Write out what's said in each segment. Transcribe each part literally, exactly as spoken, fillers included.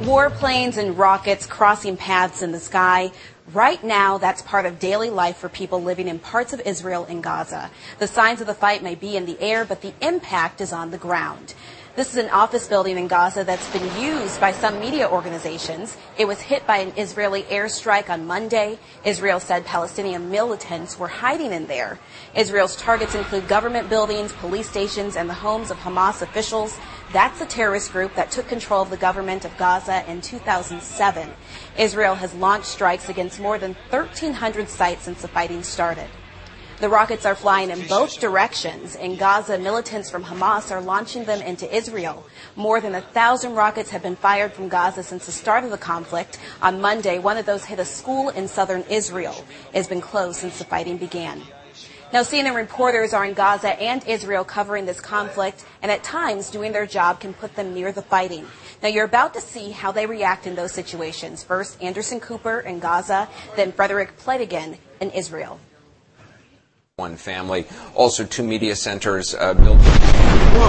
Warplanes and rockets crossing paths in the sky. Right now, that's part of daily life for people living in parts of Israel and Gaza. The signs of the fight may be in the air, but the impact is on the ground. This is an office building in Gaza that's been used by some media organizations. It was hit by an Israeli airstrike on Monday. Israel said Palestinian militants were hiding in there. Israel's targets include government buildings, police stations, and the homes of Hamas officials. That's a terrorist group that took control of the government of Gaza in two thousand seven. Israel has launched strikes against more than thirteen hundred sites since the fighting started. The rockets are flying in both directions. In Gaza, militants from Hamas are launching them into Israel. More than a thousand rockets have been fired from Gaza since the start of the conflict. On Monday, one of those hit a school in southern Israel. It has been closed since the fighting began. Now, C N N reporters are in Gaza and Israel covering this conflict, and at times doing their job can put them near the fighting. Now, you're about to see how they react in those situations. First, Anderson Cooper in Gaza, then Frederick Pletigan in Israel. One family, also two media centers uh, built. Whoa!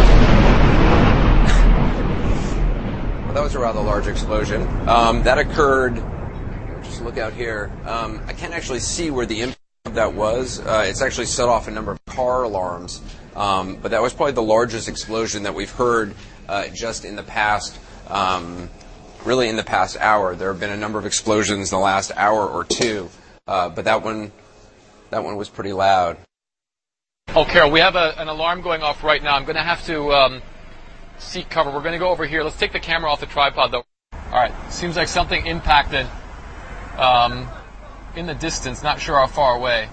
Well, that was a rather large explosion. Um, that occurred. Just look out here. Um, I can't actually see where the impact of that was. Uh, it's actually set off a number of car alarms, um, but that was probably the largest explosion that we've heard uh, just in the past. Um, really, in the past hour, there have been a number of explosions in the last hour or two, uh, but that one. That one was pretty loud. Oh, Carol, we have a, an alarm going off right now. I'm going to have to um, seek cover. We're going to go over here. Let's take the camera off the tripod, though. All right. Seems like something impacted um, in the distance. Not sure how far away.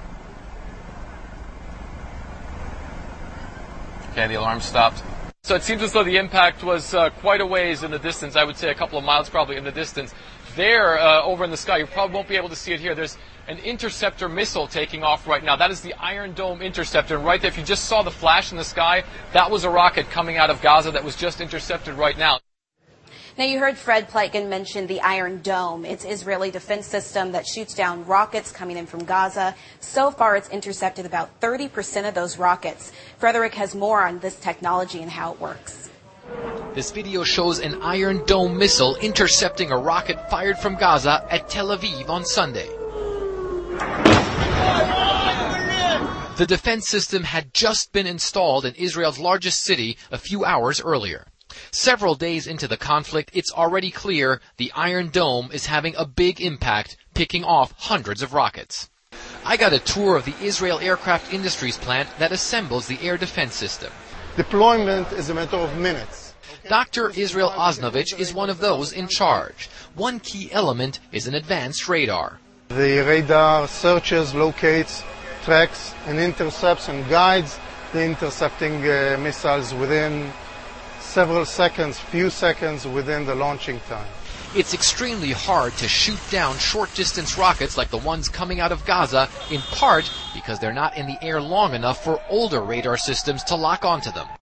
Okay, the alarm stopped. So it seems as though the impact was uh, quite a ways in the distance. I would say a couple of miles probably in the distance. There, uh, over in the sky, you probably won't be able to see it here. There's an interceptor missile taking off right now. That is the Iron Dome interceptor. And right there, if you just saw the flash in the sky, that was a rocket coming out of Gaza that was just intercepted right now. Now, you heard Fred Pletigan mention the Iron Dome. It's Israeli defense system that shoots down rockets coming in from Gaza. So far, it's intercepted about thirty percent of those rockets. Frederick has more on this technology and how it works. This video shows an Iron Dome missile intercepting a rocket fired from Gaza at Tel Aviv on Sunday. The defense system had just been installed in Israel's largest city a few hours earlier. Several days into the conflict, it's already clear the Iron Dome is having a big impact, picking off hundreds of rockets. I got a tour of the Israel Aircraft Industries plant that assembles the air defense system. Deployment is a matter of minutes. Doctor Israel Osnovich is one of those in charge. One key element is an advanced radar. The radar searches, locates, tracks, and intercepts and guides the intercepting uh, missiles within several seconds, few seconds within the launching time. It's extremely hard to shoot down short-distance rockets like the ones coming out of Gaza, in part because they're not in the air long enough for older radar systems to lock onto them.